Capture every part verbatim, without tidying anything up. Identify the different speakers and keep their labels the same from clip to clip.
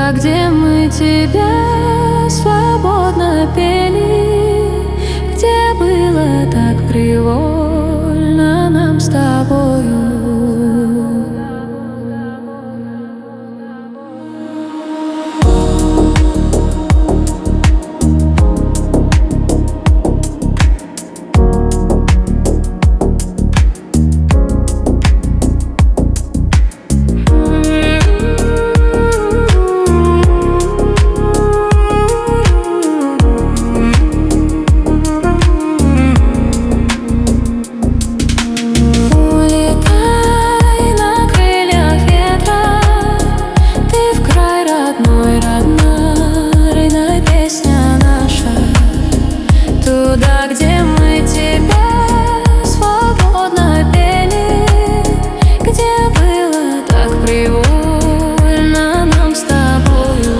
Speaker 1: Туда, где мы тебя свободно пели, где было так привольно нам с тобою. Туда, где мы тебя свободно пели, где было так привольно нам с тобою.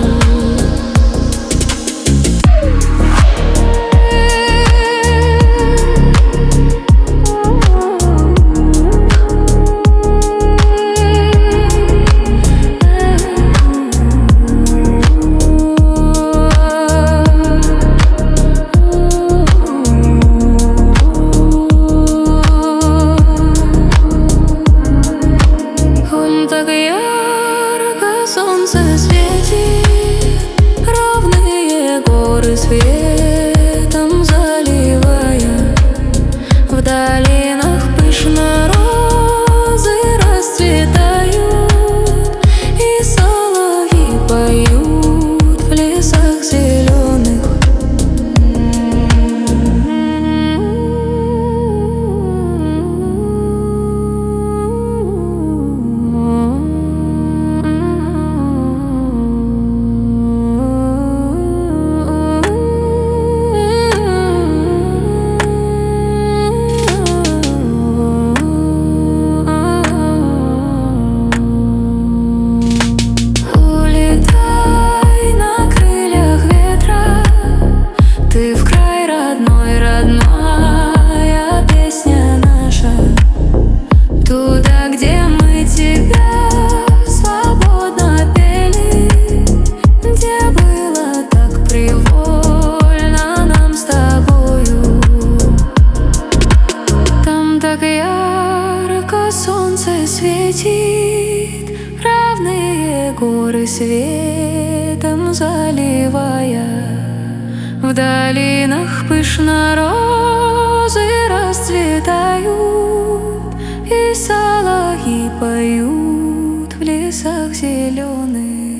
Speaker 1: Так ярко солнце светит, ровные горы светом заливая. В долинах пышно розы расцветают, и соловьи поют в лесах зеленых. Туда, где мы тебя свободно пели, где было так привольно нам с тобою. Там так ярко солнце светит, равные горы светом заливая. В долинах пышно розы расцветают, и соловьи поют в лесах зеленых.